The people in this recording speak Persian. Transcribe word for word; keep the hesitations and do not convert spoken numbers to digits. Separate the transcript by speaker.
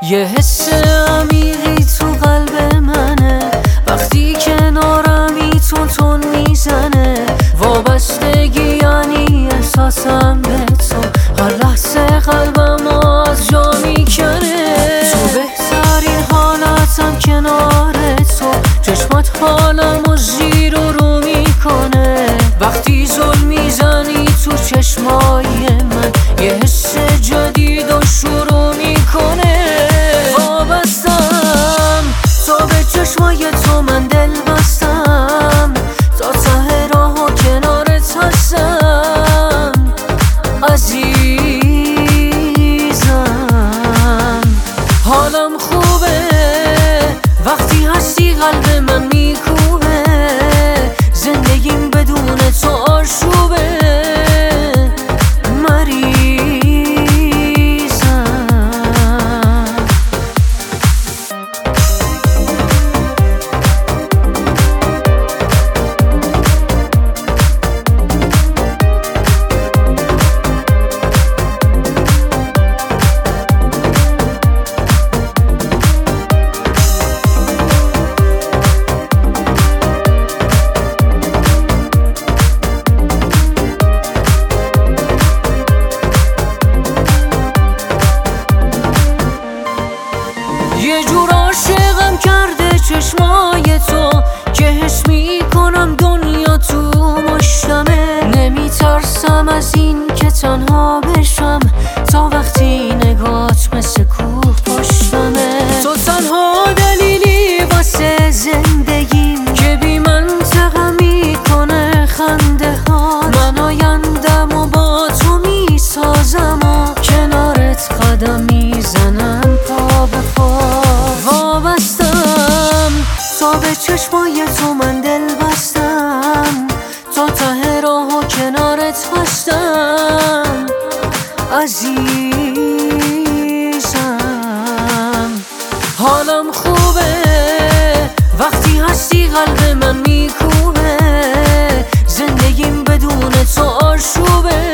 Speaker 1: یه حس عمیقی تو قلب منه، وقتی کنارمی تو تون میزنه. وابستگی یعنی احساسم به تو، هر لحظه قلبم از جا میکنه. تو بهترین حالتم کنار تو، چشمات حالمو زیر و رو میکنه. وقتی زل میزنی تو چشمای من، یه حس جدید و شروع میکنه. وابستم تا به چشمای تو، من دل بستم تا ته راه و کنارت هستم. عزیزم حالم خوبه وقتی هستی، قلب من میکوبه. زندگیم بدون تو آشوبه. یه جور عاشقم کرده چشمای تو، که حس میکنم دنیا تو مشتمه. نمیترسم از این که تنها بشم، تا وقتی نگات مثل کوه پشتمه. تو تنها دلیلی واسه زندگیم، که بی منطقه میکنه خنده ها. من آیندم و با تو میسازم و کنارت قدم میزنم پا به پا. وابستم تا به چشمای تو، من دل بستم تا ته راه و کنارت هستم. عزیزم حالم خوبه وقتی هستی، قلب من میکوبه. زندگیم بدون تو آشوبه.